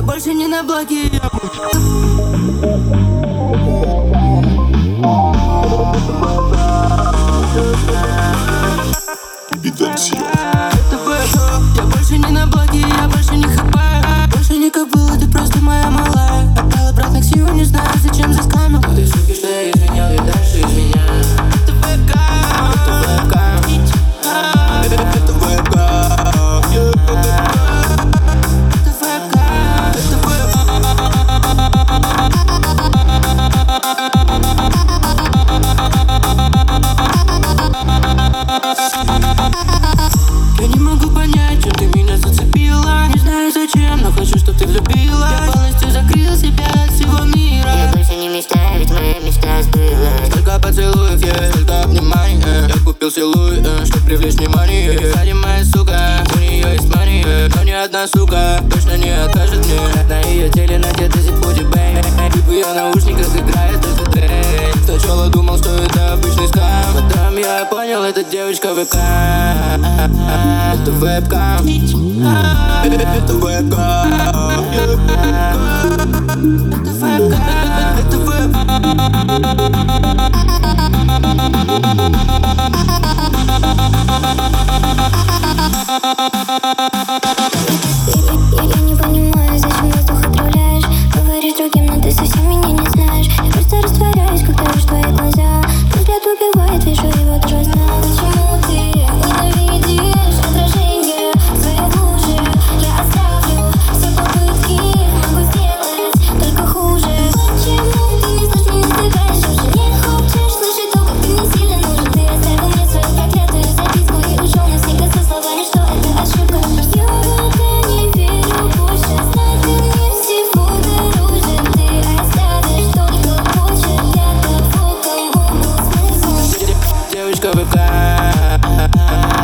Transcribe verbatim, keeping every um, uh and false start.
Я больше не на блоке. Это ВК. Я больше не на блоке, я больше не хп. Больше не кобыла, ты просто моя малая. Отдал обратно к силу, не знаю, зачем заскамил. Ты суки, что я изменял, и дальше из меня. Это ВК. Это ВК. Это ВК. Я не могу понять, чем ты меня зацепила. Не знаю зачем, но хочу, чтоб ты влюбила. Я полностью закрыл себя от всего мира. Я больше не мечтаю, ведь моя мечта сбылась. Столько поцелуев, я столько внимания. Я купил силуй, чтоб привлечь внимание. Сзади моя сука, у нее есть мания. Но ни одна сука точно не откажет мне. На ее теле надета зиппуди бэй. И в ее наушниках играет только трек. Сначала думал, что это обычный скам. Потом я понял, это девочка ВК. Это вебкам. Это вебкам. Это вебкам. Это Я не понимаю, зачем воздух отравляешь. Говоришь другим, но ты совсем меня не знаешь. Я просто растворяюсь, когда вижу твои глаза. Взгляд убивает, вижу его дрозна. Почему ты ненавидишь отражение своей лжи? Я оставлю все попытки, могу сделать только хуже. Почему ты не слышишь, не стыгаешь? Уже не хочешь слышать то, как ты мне сильно нужен. Ты оставил мне свою проклятую записку и ушел навсегда со словами, что это ошибка. Я в это не верю больше, знать ты мне всего дороже. Ты оставишь только почерк для того, кому был смысл. девочка ВК.